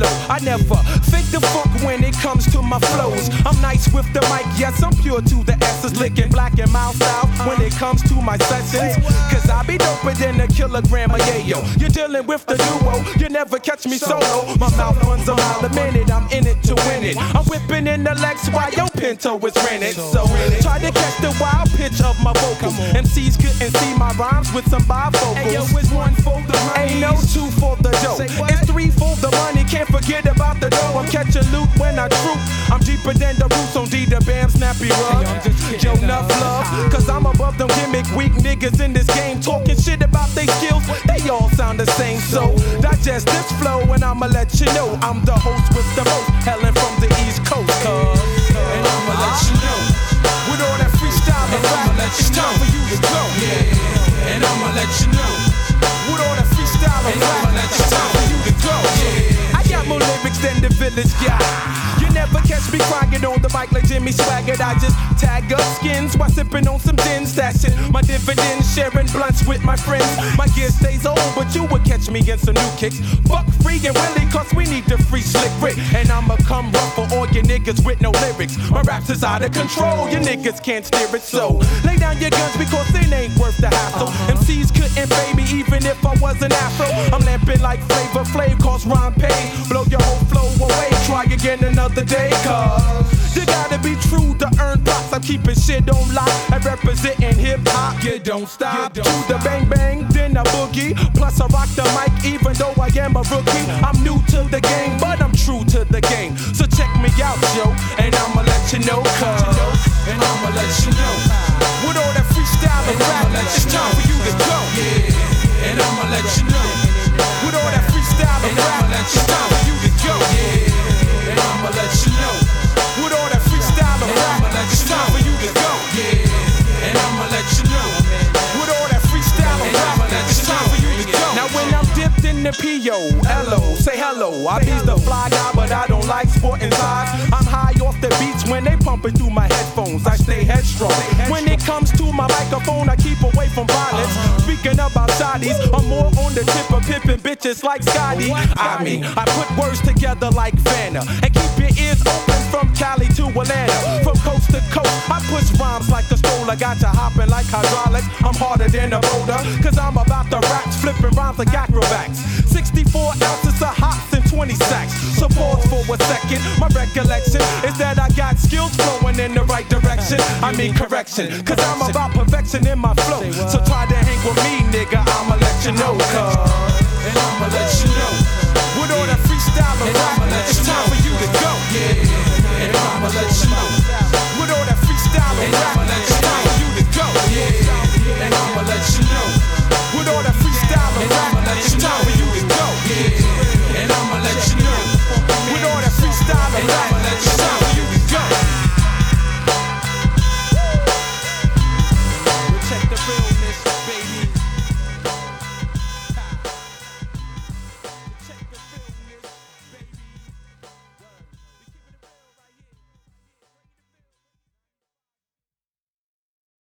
slow. I never fake the funk when it comes to my flows. I'm nice with the mic, yes, I'm pure to the essence. Licking black and mild style when it comes to my sessions. Cause I be doper than a kilogram of yayo. You're dealing with the duo, you never catch me solo. My mouth runs a mile a minute, I'm in it to win it. I'm whipping in the Lex while your Pinto is rented. So try to catch the wild pitch of my vocals. MCs couldn't see my rhymes with some bifocals. Hey, yo, it's one for the money. Ain't no two for the dough. It's three for the money, can't forget about the dough. I'm catching loot when I troop. I'm deeper than the roots on D, the Bam, Snappy Rug. Yo, enough love, cause I'm above them gimmick weak niggas in this game. Talking shit about they skills, they all sound the same. So digest this flow and I'ma let you know I'm the host with the most, hailing from the East Coast. And I'ma let you know, with all that freestyle and rap, it's time for you to go. Yeah, and I'ma let you know, with all that freestyle and rap, it's time for you to go. Yeah, I got more lyrics than the Village guy. You never catch me crying on the mic like Jimmy Swaggart. I just tag up skins while sipping on some gin, stashing my dividends, sharing blunts with my friends. My gear stays old, but you would catch me in some new kicks. Buck Free and Willie, cause we need the free slick Rick. And I'ma come rough for all your niggas with no lyrics. My raps is out of control, you niggas can't steer it. So lay down your guns because it ain't worth the hassle. MCs couldn't pay me even if I was an afro. I'm lamping like Flavor Flav, cause rhyme paid. Blow your whole flow away, try again another day. Cause you gotta be true to earn props. I'm keeping shit on lock and representing hip hop. You don't stop. To the bang bang, then a boogie. Plus I rock the mic even though I am a rookie. I'm new to the game, but I'm true to the game. So check me out, yo, and I'ma let you know. And I'ma let you know, with all that freestyle and rap, it's time for you to go. Yeah, and I'ma let you know, with all that freestyle and rap, it's time for you to go. Yeah, and I'ma let you know, with all that freestyle and rap, it's time for you to go. Yeah, and I'ma let you know, with all that freestyle and rap, it's time for you to go. Now when I'm dipped in the P.O.L.O. say hello. I be the fly guy, but I don't like sporting sides. I'm high off the beats when they pumping through my headphones. I stay headstrong. When it comes to my microphone, I keep away from violence. Speaking about shotties, I'm more on the tip of pimping bitches like Scotty. I mean, I put words together like Vanna and keep your ears open from Cali to Atlanta. From coast to coast, I push rhymes like a stroller. Got you hopping like hydraulics. I'm harder than a boulder, cause I'm about to raps, flipping rhymes like acrobats. 64 ounces of hops and 20 sacks. So pause for a second. My recollection is that I got skills flowing in the right direction. I mean correction, cause I'm about perfection in my flow. So try to hang with me, nigga, I'ma let you know. And I'ma let you know, with all that